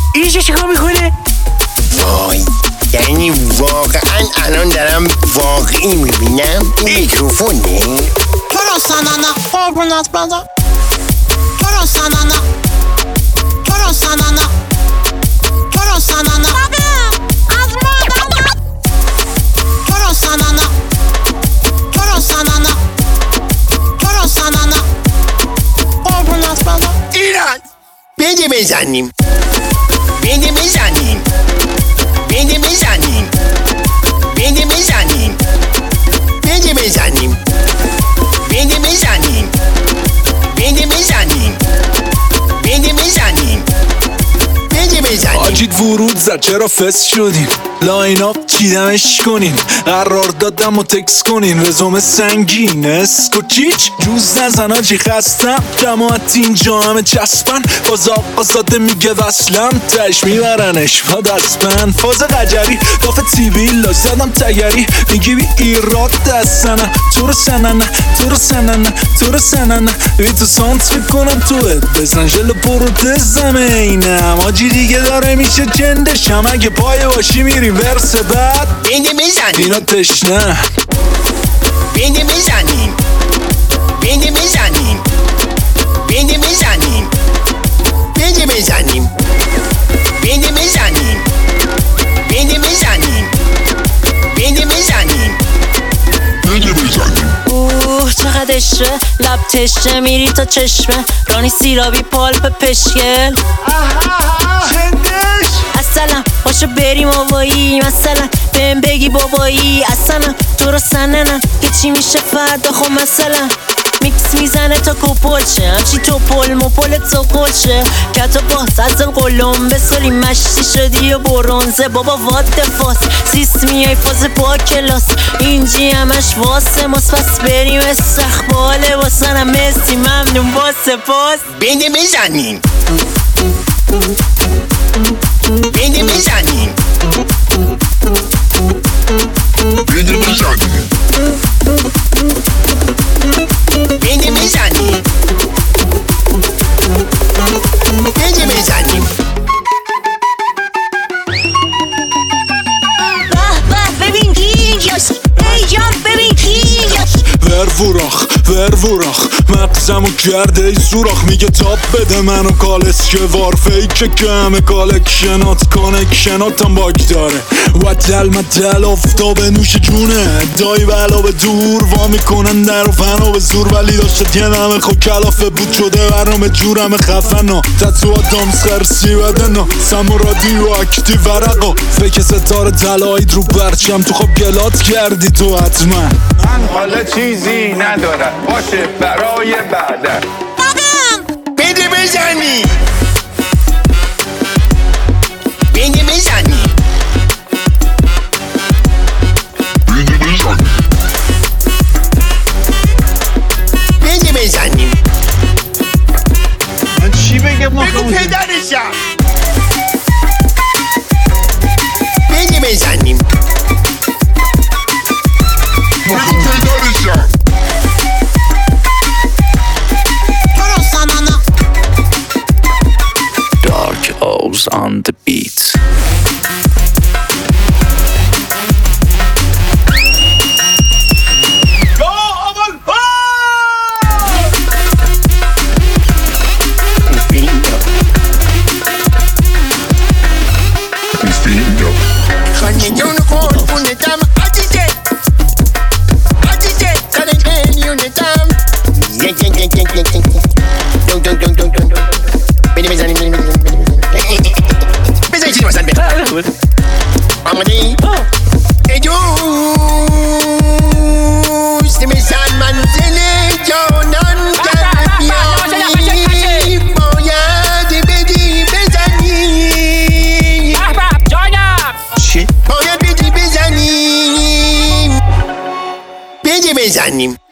اینجا چیکار میکنه؟ وای، یعنی واقعا الان دارم واقعی میبینم. این میکروفونه؟ چرا سننه قربونت بدم؟ چرا سننه؟ چرا سننه؟ چرا سننه؟ از مادر چرا سننه؟ چرا سننه؟ چرا سننه؟ قربونت بدم. ایران بده بزنیم، بده بزنیم، بده بزنیم، بده بزنیم، بده بزنیم، بده بزنیم، بده بزنیم، بده بزنیم، بده بزنیم. آجید ورود زد چرا فس شدین؟ لاین اپ چیدمش کنین، قرار دادم و تکس کنین، رزومه سنگین اسکو چیچ جوز نزن آجی خستم، جماعت اینجا همه چسبن، باز آقا زاده میگه وصلم، تش میبرنش با دستبند، فاز قجری کاف تیوی لاش زدم تگری، میگی بی ایراد دستنه، تو رو سننه، تو رو سننه، تو رو سننه، بی تو سانت میکنم توت بزن جل پروتزم اینم، آجی دیگه داره میشه جندشم، اگه پای باشی میری ورس بعد بده بزنیم، اینا تشنه بده بزنیم، بده بزنیم، بده بزنیم، بده بزنیم، بده بزنیم، بده بزنیم، بده بزنیم، بده بزنیم. چقدر عشقه لب تشه میری تا چشمه رانی سیرابی پالپ پشکل اصلا باشو بریم آوایی مثلا بهم بگی بابایی اصلا تو رو سننم که چی میشه فردا خب مثلا میکس میزنه تا کپل شه همچی تو پل مپلت تو کل شه کتا باز از قلم بسالی مشتی شدی و برونزه بابا وات فاس سیست میای فاز با کلاس اینجی همش واسه ماست پس بریم استقباله واسنم مسی ممنون با سپاس بده بزنیم، بده بزنیم، بده بزنیم، بده بزنیم، بده بزنیم. به ببین کی اینجاست ای جان ببین کی اینجاست ور مغزمو کرده ای سوراخ میگه تاب بده منو کالس که وار فیکه که همه کالکشنات کانکشناتم باگ داره وطل مطل افتابه نوش جونه دایی بلا به دور وا میکنن در و فنا به زور ولی داشت یه نمه خو کلافه بود شده برنامه جورم خفنا تتو آدامس خرسی بدنا سم و رادیو اکتیو ورقا فکر ستاره تلایید رو برچم تو خب گلات کردی تو حتما من حالا چیزی ندارم باشه برای بعدن بده بزنی، بده بزنی، بده بزنی، بده بزنیم. من چی بگم بگو پدرشم، بده بزنیم، بگو پدرشم. Dark O's on the beat. بزنیم.